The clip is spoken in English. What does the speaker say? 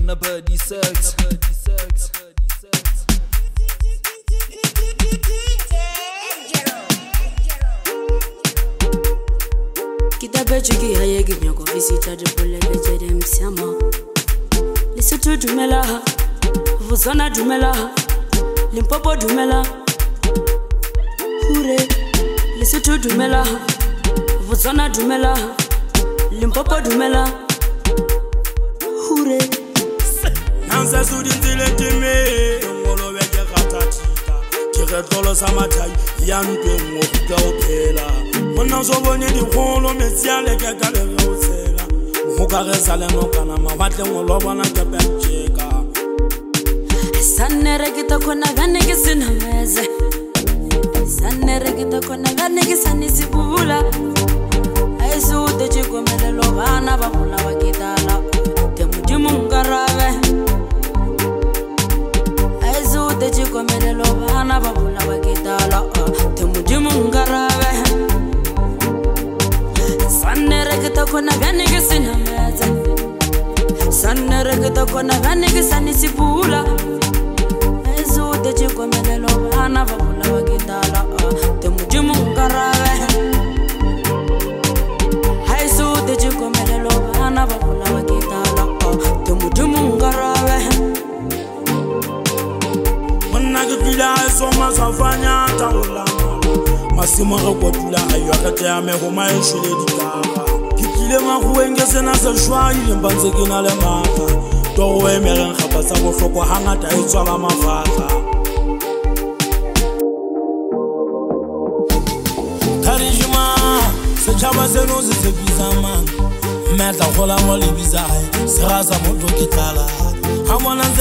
Birdie sucks. Kita bejuki haye give me go visit the pole beje dem siamo. Listen to Dumela, Vuzona Dumela, Limpopo Dumela. Hure, listen to Dumela, Vuzona Dumela, Limpopo Dumela. Hure. Nansa sudintile time, ngolo weke ratatita. Kiretolo samatai, yantwe ngokuka ophela. Mona sobone di kholo mesiale ke ka le rosela. Moka re sala no kana mabatle ngolo bona ke pecheka. Sanere kita kona gane ke sinameze. Sanere kita kona gane ke sanisibula. Aisu te chikomelelo bana ba bula wa kitala. Te mudimu ngarabe. Aisu te chikomelelo bana ba bula wa kitala. Te mudimu ngarabe. Sanere kita kona gane ke sinameze. Sanere kita kona gane ke sanisibula. Aisu te chikomelelo bana ba bula wa kitala. Te mudimu ngarabe. Soma safanya taola masimo re kotula ayo ka tya me go ma eshule dikara kikile ma go engese na se shwa ile mbantse ke na le maka to go emereng gapa sa go hloko hangata e tswala mafaka karijima se chaba se no se tsebisa man meta gola mo le bizai se ga sa mo to ke tlala ha mona